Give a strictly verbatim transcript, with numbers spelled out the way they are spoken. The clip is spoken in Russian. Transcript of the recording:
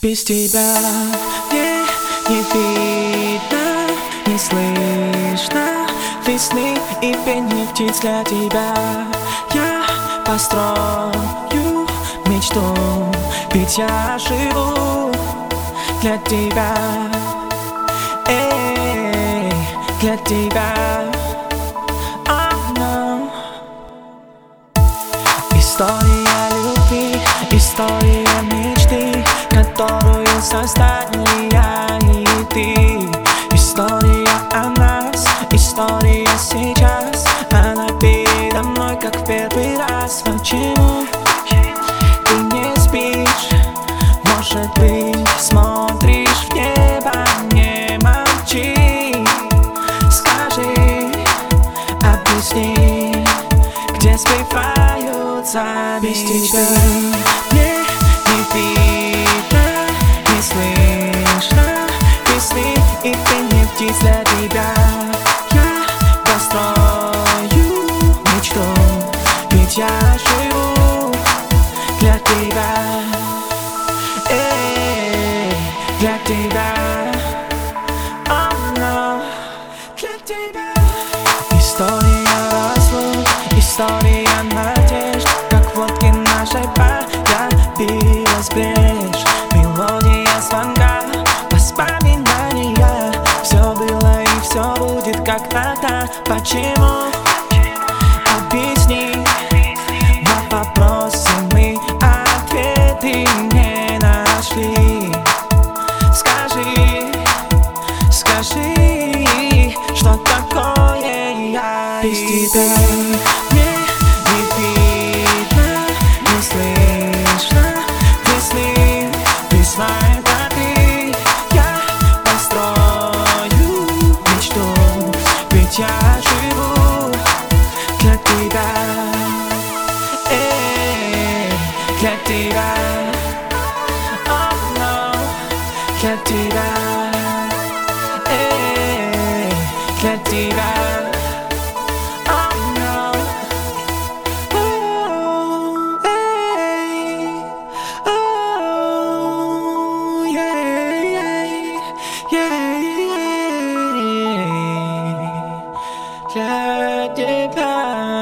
Без тебя мне не видно, не слышно весны и пение птиц. Для тебя я построю мечту, ведь я живу для тебя, эй, для тебя. Oh, no. История любви, история мечты, которую создали я и ты. История о нас, история сейчас, она передо мной, как в первый раз. Почему ты не спишь? Может быть, смотришь в небо, не молчи. Скажи, объясни, где сбиваются без тебя. Мне не видно, не слышно песни и пение птиц. Для тебя я построю мечту, ведь я живу для тебя, эй, для тебя. Oh, no. Для тебя. История разлук, история надежд, как водки нашей появилась брешь. Мелодия звонка, воспоминания. Все было и все будет как тогда. Почему? Объясни. На вопросы мы ответы не нашли. Скажи, скажи, что такое я без тебя. Мне не видно, не слышно весны, весна — это ты. Я построю мечту, ведь я живу для тебя, эй, для тебя. Oh, no. Для тебя, эй, для тебя. Oh, no. Oh, эй, oh, yeah, yeah, yeah. Для тебя.